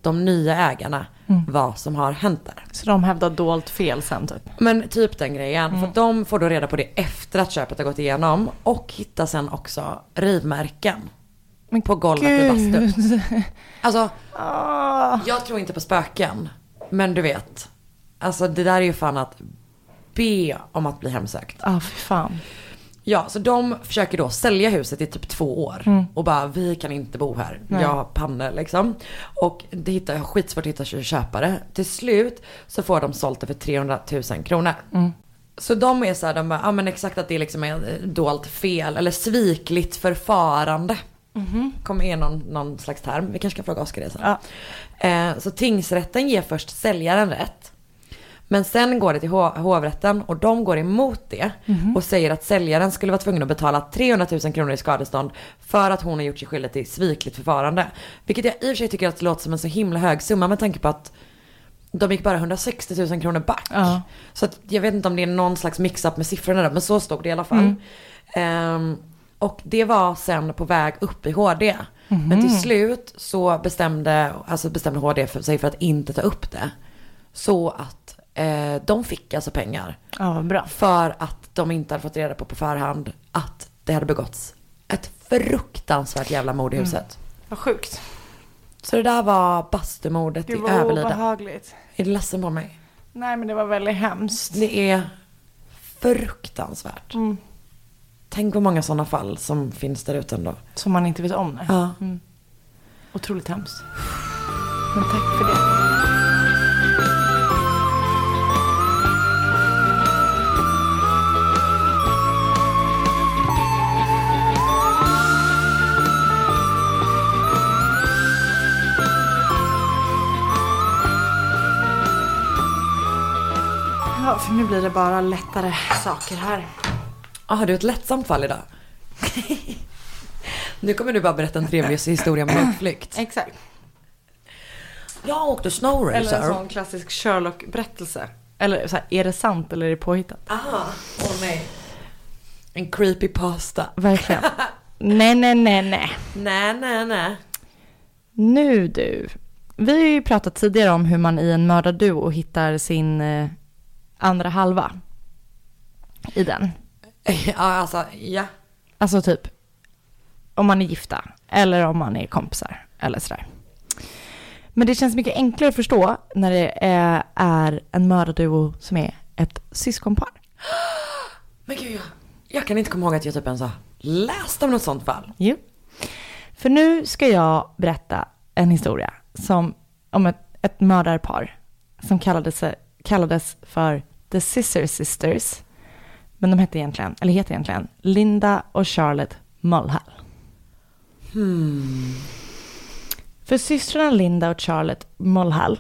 de nya ägarna mm. vad som har hänt där. Så de hävdar dolt fel sen typ? Men typ den grejen. Mm. För att de får då reda på det efter att köpet har gått igenom. Och hittar sen också rivmärken. Men på golvet i bastun. Alltså, oh. jag tror inte på spöken. Men du vet. Alltså det där är ju fan att be om att bli hemsökt. Ja, oh, för fan. Ja, så de försöker då sälja huset i typ två år. Mm. Och bara, vi kan inte bo här. Nej. Jag har pannor liksom. Och det hittar jag skitsvårt att hitta köpare. Till slut så får de sålt det för trehundratusen kronor. Mm. Så de är så här, de bara, ja men exakt att det liksom är dolt fel. Eller svikligt förfarande. Mm-hmm. Kommer in någon, någon slags term. Vi kanske ska fråga Oskar det sen. Ja. Eh, så tingsrätten ger först säljaren rätt. Men sen går det till hov- hovrätten och de går emot det mm-hmm. och säger att säljaren skulle vara tvungen att betala trehundratusen kronor i skadestånd för att hon har gjort sig skyldig till svikligt förfarande. Vilket jag i och för sig tycker att det låter som en så himla hög summa med tanke på att de gick bara hundrasextio tusen kronor back. Uh-huh. Så att jag vet inte om det är någon slags mix-up med siffrorna där, men så stod det i alla fall. Mm. Um, och det var sen på väg upp i H D. Mm-hmm. Men till slut så bestämde, alltså bestämde H D för sig för att inte ta upp det. Så att eh, de fick alltså pengar. Ja, bra. För att de inte hade fått reda på på förhand att det hade begåtts ett fruktansvärt jävla mord i huset. Mm. Vad sjukt. Så det där var bastumordet i Överlida. Det var obehagligt. Är du ledsen på mig? Nej, men det var väldigt hemskt. Det är fruktansvärt. Mm. Tänk på många sådana fall som finns där ute ändå. Som man inte vet om. Nej. Ja. Mm. Otroligt hemskt. Men tack för det. Ja, för nu blir det bara lättare saker här. Ah, har du ett lättsamt fall idag? Nu kommer du bara berätta en trevlig historia om utflykt. Exakt. Jag åkte snowracer. Eller en sån klassisk Sherlock-berättelse. Eller så här, är det sant eller är det påhittat? Aha, åh nej. En creepy pasta. Verkligen. nej, nej, nej, nej. Nej, nej, nej. Nu du. Vi har ju pratat tidigare om hur man i en mördarduo hittar sin eh, andra halva i den. Ja, alltså, ja. Alltså typ om man är gifta eller om man är kompisar eller sådär. Men det känns mycket enklare att förstå när det är, är en mördarduo som är ett syskonpar. Men gud, jag, jag kan inte komma ihåg att jag typ ens har läst om något sånt fall. Jo. För nu ska jag berätta en historia som, om ett, ett mördarpar som kallades, kallades för The Scissor Sisters. Men de hette egentligen, eller heter egentligen Linda och Charlotte Mulhall. Hmm. För systrarna Linda och Charlotte Mulhall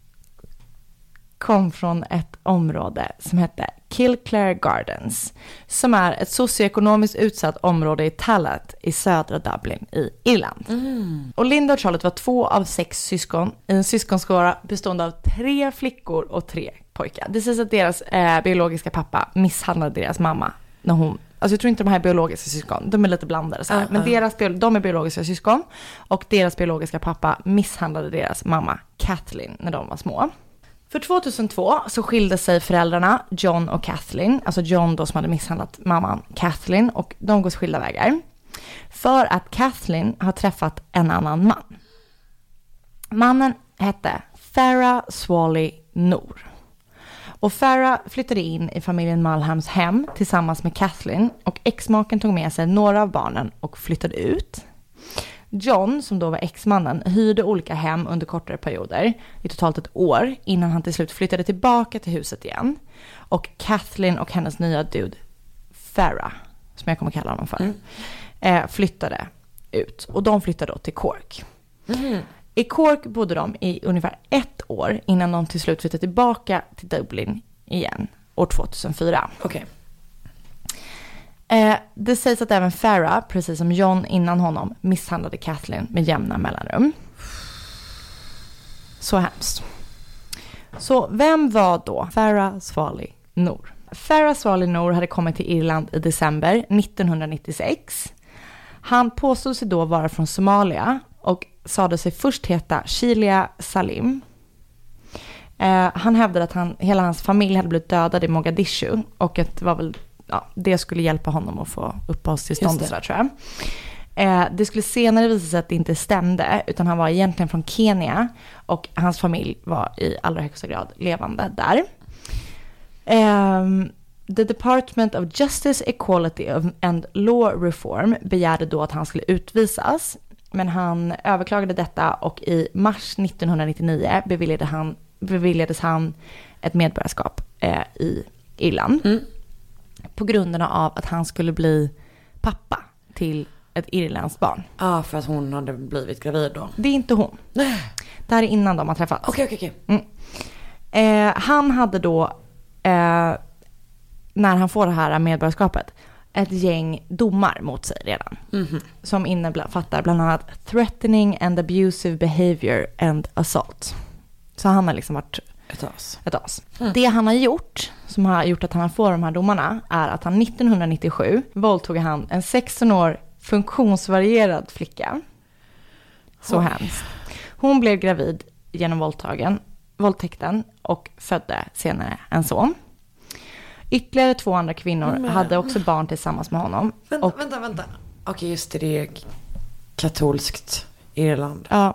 kom från ett område som hette Killclare Gardens, som är ett socioekonomiskt utsatt område i Tallaght i södra Dublin i Irland. Mm. Och Linda och Charlotte var två av sex syskon i en syskonskara bestående av tre flickor och tre pojkar. Det sägs att deras eh, biologiska pappa misshandlade deras mamma när hon, alltså jag tror inte de här biologiska syskon, de är lite blandade så här, uh-uh. men deras, de är biologiska syskon och deras biologiska pappa misshandlade deras mamma Kathleen när de var små. För tjugohundratvå så skilde sig föräldrarna John och Kathleen, alltså John då som hade misshandlat mamman Kathleen, och de går skilda vägar. För att Kathleen har träffat en annan man. Mannen hette Farah Swally Noor. Och Farah flyttade in i familjen Mulhams hem tillsammans med Kathleen, och exmaken tog med sig några av barnen och flyttade ut. John, som då var exmannen, hyrde olika hem under kortare perioder, i totalt ett år, innan han till slut flyttade tillbaka till huset igen. Och Kathleen och hennes nya dude, Farah, som jag kommer kalla honom för, mm. eh, flyttade ut. Och de flyttade då till Cork. Mm. I Cork bodde de i ungefär ett år innan de till slut flyttade tillbaka till Dublin igen, år tvåtusenfyra. Okej. Okay. Eh, det sägs att även Farah, precis som John innan honom, misshandlade Kathleen med jämna mellanrum. Så hemskt. Så vem var då Farah Swally Noor? Farah Swally Noor hade kommit till Irland i december nittonhundranittiosex. Han påstod sig då vara från Somalia, och sade sig först heta Shilia Salim. Eh, han hävdade att han, hela hans familj hade blivit dödad i Mogadishu och att det var väl, ja, det skulle hjälpa honom att få uppehållstillstånd och sådär, tror jag. Eh, det skulle senare visa sig att det inte stämde, utan han var egentligen från Kenya och hans familj var i allra högsta grad levande där. Eh, The Department of Justice, Equality and Law Reform begärde då att han skulle utvisas, men han överklagade detta och i mars nittonhundranittionio beviljade han, beviljades han ett medborgarskap eh, i Irland mm. på grund av att han skulle bli pappa till ett irländskt barn. Ja, ah, för att hon hade blivit gravid då. Det är inte hon. Nej. Det här är innan de har träffats. Okej, okay, okej, okay, okay. mm. eh, Han hade då, eh, när han får det här medborgarskapet, ett gäng domar mot sig redan. Mm-hmm. Som innefattar bland annat threatening and abusive behavior and assault. Så han har liksom varit ett as. Ett as. Mm. Det han har gjort, som har gjort att han får de här domarna, är att han nittonhundranittiosju våldtog han en sexton år funktionsvarierad flicka. Så Oj. hemskt. Hon blev gravid genom våldtagen, våldtäkten och födde senare en son. Ytterligare två andra kvinnor Men. hade också barn tillsammans med honom. Vänta, och, vänta, vänta. Okej, just det, det är katolskt Irland. Ja.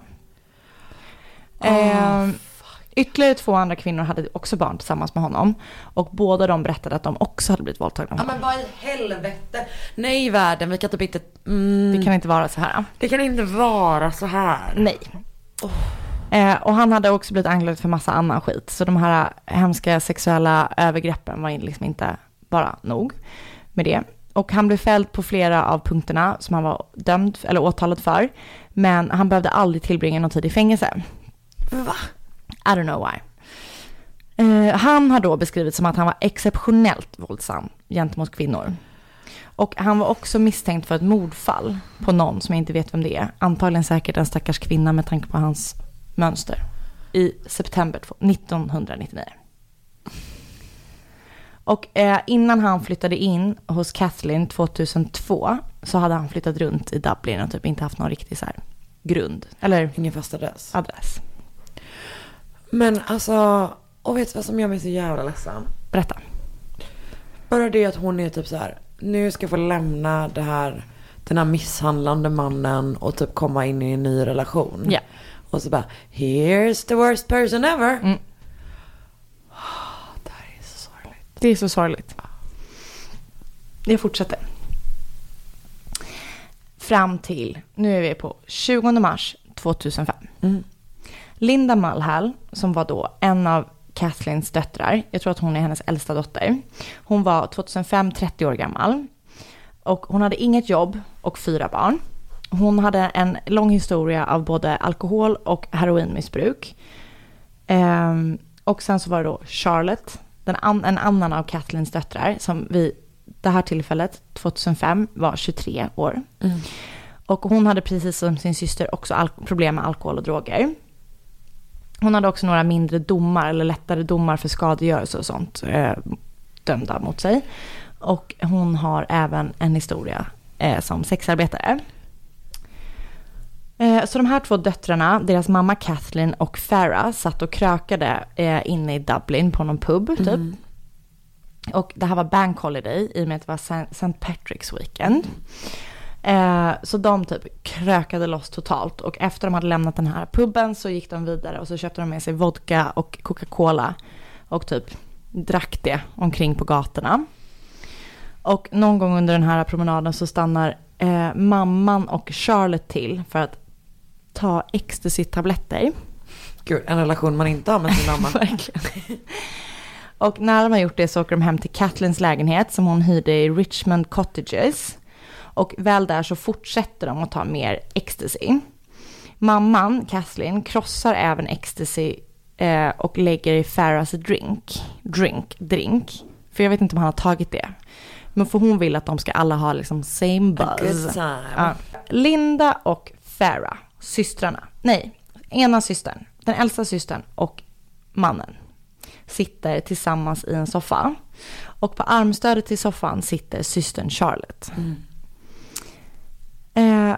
Oh, eh, ytterligare två andra kvinnor hade också barn tillsammans med honom. Och båda de berättade att de också hade blivit våldtagna. Ja, men vad i helvete? Nej, världen, vi kan typ inte... Mm, det kan inte vara så här. Det kan inte vara så här. Nej. Oh. Eh, och han hade också blivit anklagad för massa annan skit. Så de här hemska sexuella övergreppen var liksom inte bara nog med det. Och han blev fälld på flera av punkterna som han var dömd eller åtalad för. Men han behövde aldrig tillbringa någon tid i fängelse. Va? I don't know why. Eh, han har då beskrivits som att han var exceptionellt våldsam gentemot kvinnor. Och han var också misstänkt för ett mordfall på någon som jag inte vet vem det är. Antagligen säkert en stackars kvinna med tanke på hans mönster. I september nittonhundranittionio. Och eh, innan han flyttade in hos Kathleen tvåtusentvå så hade han flyttat runt i Dublin och typ inte haft någon riktig så här grund. Eller ingen fast adress. adress. Men alltså, och vet du vad som gör mig så jävla ledsen? Berätta. Bara det att hon är typ så här, nu ska jag få lämna det här, den här misshandlande mannen och typ komma in i en ny relation. Ja. Och så bara, here's the worst person ever. Mm. Det här är så sorgligt. Det är så sorgligt. Det fortsätter. Fram till, nu är vi på tjugonde mars tvåtusenfem. Mm. Linda Mulhall, som var då en av Kathleens döttrar, jag tror att hon är hennes äldsta dotter. Hon var tjugohundrafem trettio år gammal. Och hon hade inget jobb och fyra barn. Hon hade en lång historia av både alkohol och heroinmissbruk. Ehm, och sen så var det då Charlotte, den an- en annan av Kathleens döttrar, som vid det här tillfället, tjugohundrafem, var tjugotre år. Mm. Och hon hade precis som sin syster också al- problem med alkohol och droger. Hon hade också några mindre domar, eller lättare domar för skadegörelse och sånt, eh, dömda mot sig. Och hon har även en historia eh, som sexarbetare. Eh, så de här två döttrarna, deras mamma Kathleen och Farah, satt och krökade eh, inne i Dublin på någon pub typ. Mm. Och det här var Bank Holiday i och med att det var Saint Patrick's Weekend. Eh, så de typ krökade loss totalt. Och efter de hade lämnat den här puben så gick de vidare och så köpte de med sig vodka och Coca-Cola och typ drack det omkring på gatorna. Och någon gång under den här promenaden så stannar eh, mamman och Charlotte till för att ta ecstasy-tabletter. Gud, en relation man inte har med sin mamma. Verkligen. Och när de har gjort det så åker de hem till Kathleens lägenhet som hon hyrde i Richmond Cottages. Och väl där så fortsätter de att ta mer ecstasy. Mamman, Kathleen, krossar även ecstasy eh, och lägger i Farahs drink. Drink, drink. För jag vet inte om han har tagit det. Men för hon vill att de ska alla ha liksom same buzz. Ja. Linda och Farah, systrarna. Nej, ena systern, den äldsta systern och mannen sitter tillsammans i en soffa. Och på armstödet till soffan sitter systern Charlotte. Mm. Eh,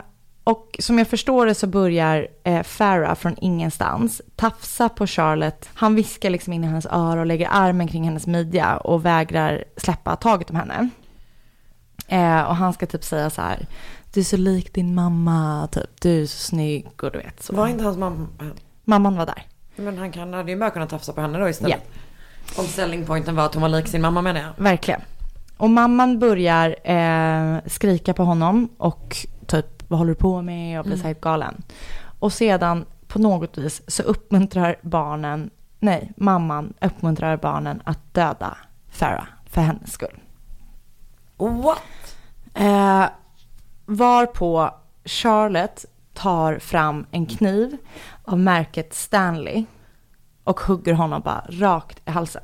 Och som jag förstår det så börjar eh, Farah från ingenstans tafsa på Charlotte. Han viskar liksom in i hennes öra och lägger armen kring hennes midja och vägrar släppa taget om henne. Eh, och han ska typ säga så här: du är så lik din mamma, typ. Du är så snygg och du vet så. Var inte hans mamma? Mamman var där. Men han kan, hade ju bara kunnat tafsa på henne då istället. Yeah. Om selling pointen var att hon var lik sin mamma, menar jag. Verkligen. Och mamman börjar eh, skrika på honom och typ, vad håller du på med? Och blir mm. så helt galen. Och sedan på något vis så uppmuntrar barnen, nej, mamman uppmuntrar barnen att döda Farah för hennes skull. What? Eh, varpå Charlotte tar fram en kniv av märket Stanley och hugger honom bara rakt i halsen.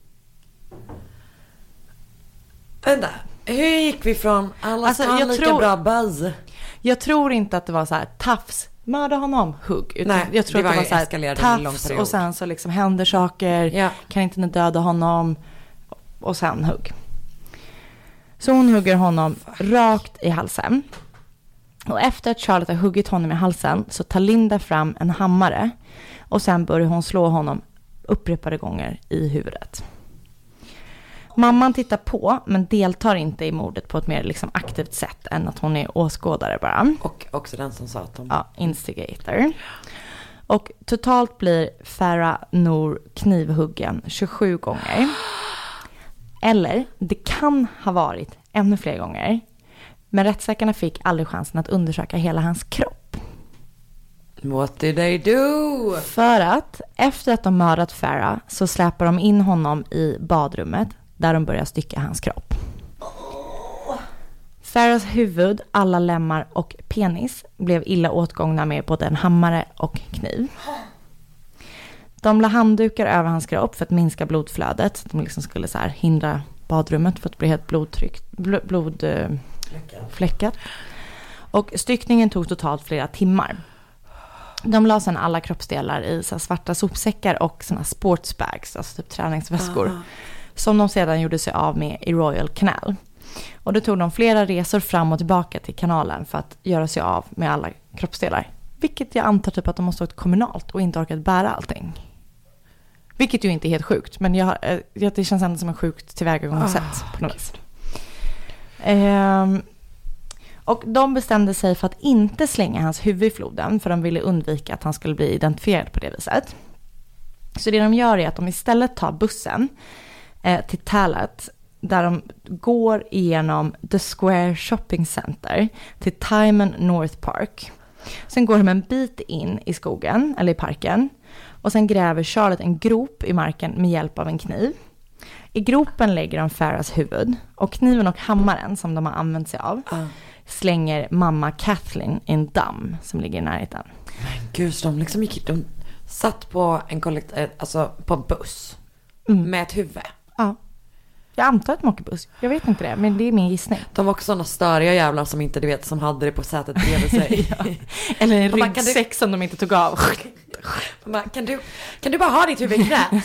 Vänta, hur gick vi från alla alltså, jag lika tror, bra buzz? Jag tror inte att det var så här tafs, mörda honom, hugg. Utan Nej, jag tror det att var det var så här tafs och sen så liksom händer saker. Ja. Kan inte ni döda honom? Och sen hugg. Så hon hugger honom rakt i halsen. Och efter att Charlotte har huggit honom i halsen så tar Linda fram en hammare. Och sen börjar hon slå honom upprepade gånger i huvudet. Mamman tittar på men deltar inte i mordet på ett mer liksom aktivt sätt än att hon är åskådare bara. Och också den som sa att de... Ja, instigator. Och totalt blir Farah Noor knivhuggen tjugosju gånger. Eller det kan ha varit ännu fler gånger. Men rättsläkarna fick aldrig chansen att undersöka hela hans kropp. What did they do? För att efter att de mördat Farah så släpar de in honom i badrummet där de börjar stycka hans kropp. Oh. Farahs huvud, alla lemmar och penis blev illa åtgångna med både en hammare och kniv. De la handdukar över hans kropp för att minska blodflödet. De liksom skulle så här hindra badrummet för att bli helt blodtryckt, blod, blod äh, fläckat. Och styckningen tog totalt flera timmar. De la sedan alla kroppsdelar i så svarta sopsäckar och såna sportsbags, alltså typ träningsväskor, uh-huh. som de sedan gjorde sig av med i Royal Canal. Och då tog de flera resor fram och tillbaka till kanalen för att göra sig av med alla kroppsdelar. Vilket jag antar typ att de måste ha ett kommunalt och inte orkat bära allting. Vilket ju inte är helt sjukt, men jag, jag, det känns ändå som en sjukt tillvägagångssätt oh. på något vis. Ehm... Och de bestämde sig för att inte slänga hans huvud i floden för de ville undvika att han skulle bli identifierad på det viset. Så det de gör är att de istället tar bussen eh, till Tallaght där de går igenom The Square Shopping Center till Timon North Park. Sen går de en bit in i skogen eller i parken och sen gräver Charlotte en grop i marken med hjälp av en kniv. I gropen lägger de Farahs huvud och kniven och hammaren som de har använt sig av uh. slänger mamma Kathleen i en damm som ligger i närheten. Men gud, de liksom gick, de satt på en kollekt, alltså på en buss mm. med ett huvud. Ja. Jag antar att de åker buss. Jag vet inte det, men det är min gissning. De var också sådana störiga jävlar som inte, du vet, som hade det på sätet bredvid sig. ja. Eller en ryggsäck du... som de inte tog av. bara, kan, du, kan du bara ha ditt huvud i knät?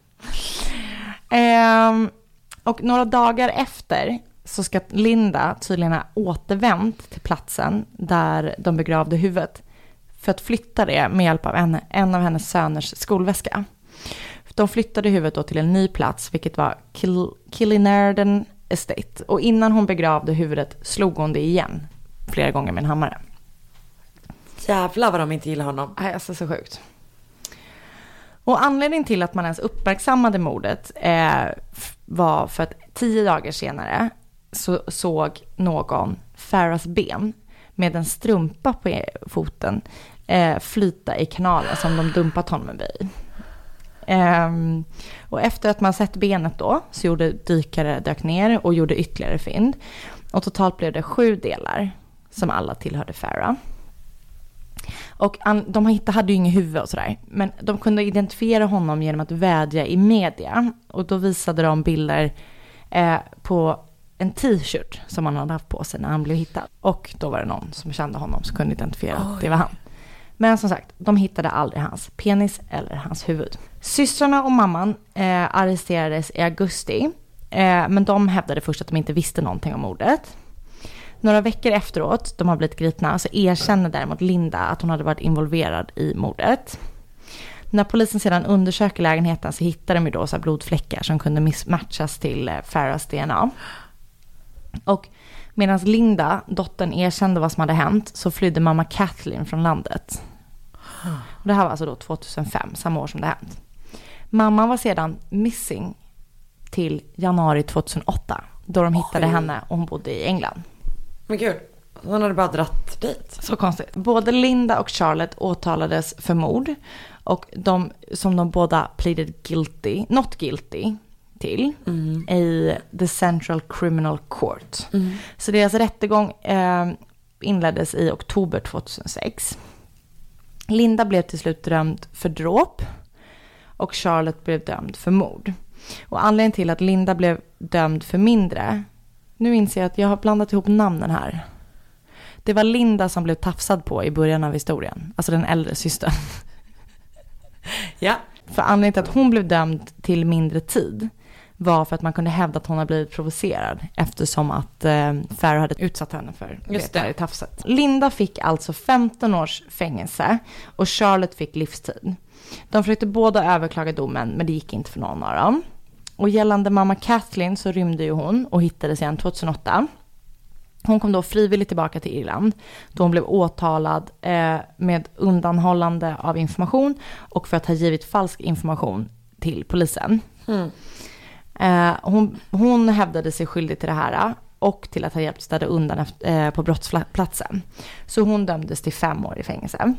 um, och några dagar efter så ska Linda tydligen ha återvänt till platsen där de begravde huvudet för att flytta det med hjälp av en, en av hennes söners skolväska. De flyttade huvudet då till en ny plats, vilket var Kill, Killinarden Estate. Och innan hon begravde huvudet slog hon det igen flera gånger med en hammare. Jävlar vad de inte gillar honom. Nej, alltså så sjukt. Och anledningen till att man ens uppmärksammade mordet eh, var för att tio dagar senare så såg någon Farahs ben med en strumpa på foten eh, flyta i kanalen som de dumpat honom vid. Um, och efter att man sett benet då så gjorde dykare dök ner och gjorde ytterligare fynd. Och totalt blev det sju delar som alla tillhörde Farah. Och an, de hittade, hade ju inget huvud och sådär. Men de kunde identifiera honom genom att vädja i media. Och då visade de bilder eh, på en t-shirt som han hade haft på sig när han blev hittad. Och då var det någon som kände honom som kunde identifiera att det var han. Men som sagt, de hittade aldrig hans penis eller hans huvud. Systrarna och mamman eh, arresterades i augusti. Eh, men de hävdade först att de inte visste någonting om mordet. Några veckor efteråt, de har blivit gripna, så erkänner däremot Linda att hon hade varit involverad i mordet. När polisen sedan undersöker lägenheten så hittar de ju då så här blodfläckar som kunde matchas till Farahs D N A. Och medan Linda, dottern, erkände vad som hade hänt så flydde mamma Kathleen från landet. Och det här var alltså då tjugohundrafem, samma år som det hänt. Mamman var sedan missing till januari tjugohundraåtta då de hittade Oj. henne och hon bodde i England. Men gud, hon hade bara dratt dit. Så konstigt. Både Linda och Charlotte åtalades för mord och de som de båda pleaded guilty, not guilty till mm. i the Central Criminal Court. Mm. Så deras rättegång eh, inleddes i oktober tjugohundrasex. Linda blev till slut dömd för dråp och Charlotte blev dömd för mord. Och anledningen till att Linda blev dömd för mindre, nu inser jag att jag har blandat ihop namnen här. Det var Linda som blev tafsad på i början av historien, alltså den äldre systern. Ja. För anledningen till att hon blev dömd till mindre tid var för att man kunde hävda att hon hade blivit provocerad eftersom att eh, Farah hade utsatt henne för Just det här i tafset. Linda fick alltså femton års fängelse och Charlotte fick livstid. De försökte båda överklaga domen men det gick inte för någon av dem. Och gällande mamma Kathleen så rymde ju hon och hittades igen tjugohundraåtta. Hon kom då frivilligt tillbaka till Irland då hon blev åtalad eh, med undanhållande av information och för att ha givit falsk information till polisen. Mm. Eh, hon, hon hävdade sig skyldig till det här och till att ha hjälpt städa undan efter, eh, på brottsplatsen. Så hon dömdes till fem år i fängelse.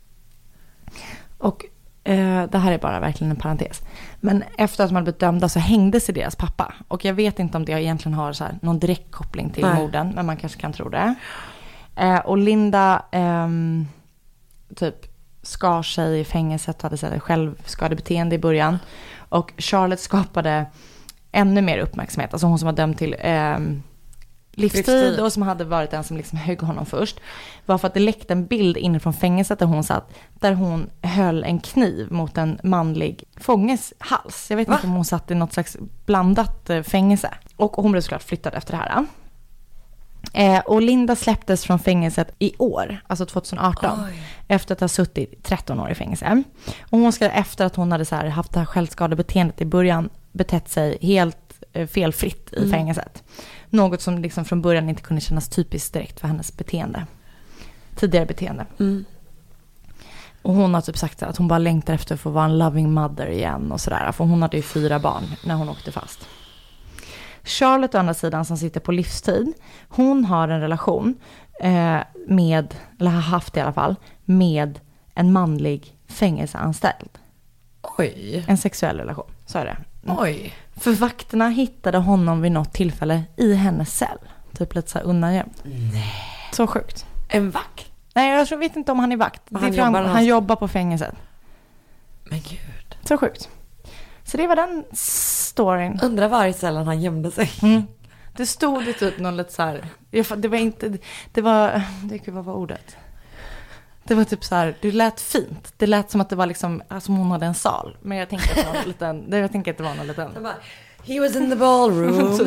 Och eh, det här är bara verkligen en parentes. Men efter att man blivit dömda så hängde sig deras pappa. Och jag vet inte om det egentligen har så här, någon direkt koppling till Nej. morden, men man kanske kan tro det. Eh, och Linda eh, typ skar sig i fängelset och hade så här, självskadebeteende i början. Och Charlotte skapade ännu mer uppmärksamhet. Alltså hon som var dömd till eh, livstid, livstid och som hade varit den som liksom högg honom först. Var för att det läckte en bild inifrån fängelset där hon satt. Där hon höll en kniv mot en manlig fånges hals. Jag vet Va? inte om hon satt i något slags blandat eh, fängelse. Och hon blev såklart flyttad efter det här. Eh, och Linda släpptes från fängelset i år, alltså tjugoarton. Oj. Efter att ha suttit tretton år i fängelse. Och hon ska efter att hon hade så här, haft det här självskadebeteendet i början betett sig helt eh, felfritt i mm. fängelset. Något som liksom från början inte kunde kännas typiskt direkt för hennes beteende. Tidigare beteende. Mm. Och hon har typ sagt att hon bara längtar efter att få vara en loving mother igen och sådär. För hon hade ju fyra barn när hon åkte fast. Charlotte å andra sidan som sitter på livstid, hon har en relation eh, med, eller har haft i alla fall, med en manlig fängelseanställd. Oj. En sexuell relation, så är det. Mm. Oj. För vakterna hittade honom vid något tillfälle i hennes cell. Typ lite så här undangömd. Nej. Så sjukt. En vakt? Nej, jag tror, vet inte om han är vakt. Han, det är jobbar, han, han jobbar på fängelset. Men gud. Så sjukt. Så det var den storyn. Undrar var i cellen han gömde sig. Mm. Det stod det typ någon lite så här. Det var inte, det var, det vad var ordet? Det var typ så här, det lät fint. Det lät som att det var liksom, som hon hade en sal. Men jag tänkte att det var någon liten, jag tänker att det var någon liten. Bara, he was in the ballroom.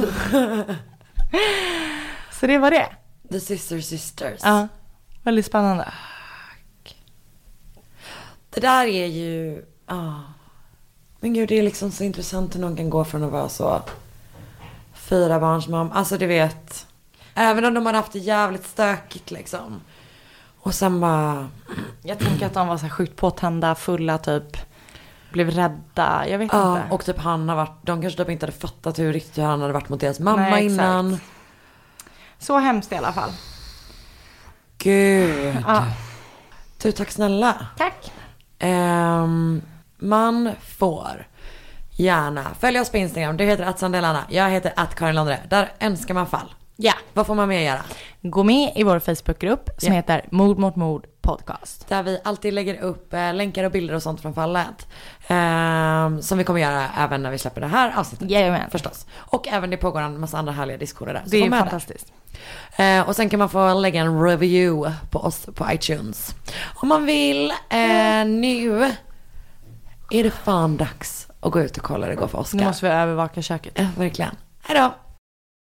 Så det var det. The Sister Sisters. Ja, väldigt spännande. Det där är ju, ja. Oh. Men gud, det är liksom så intressant hur någon kan gå från att vara så fyra barns mamma. Alltså du vet, även om de hade haft det jävligt stökigt liksom. Och sen bara... Jag tänker att de var så här sjukt påtända, fulla typ. Blev rädda, jag vet ja, inte. Och typ han har varit, de kanske typ inte hade fattat hur riktigt hur han hade varit mot deras mamma. Nej, innan. Så hemskt i alla fall. Gud. Ja. Du, tack snälla. Tack. Um, man får gärna följa oss på Instagram. Du heter att Sandelana. Jag heter att Karin Londre. Där önskar man fall. Ja. Vad får man mer göra? Gå med i vår Facebookgrupp som ja. heter Mord mot mord podcast. Där vi alltid lägger upp eh, länkar och bilder och sånt från fallet. Eh, som vi kommer göra även när vi släpper det här avsnittet. Jajamän. Förstås. Och även det pågår en massa andra härliga diskussioner där. Det är fantastiskt. Eh, och sen kan man få lägga en review på oss på iTunes. Om man vill. Eh, nu är det fan dags att gå ut och kolla det går för Oscar. Nu måste vi övervaka köket. Ja, verkligen. Hej då.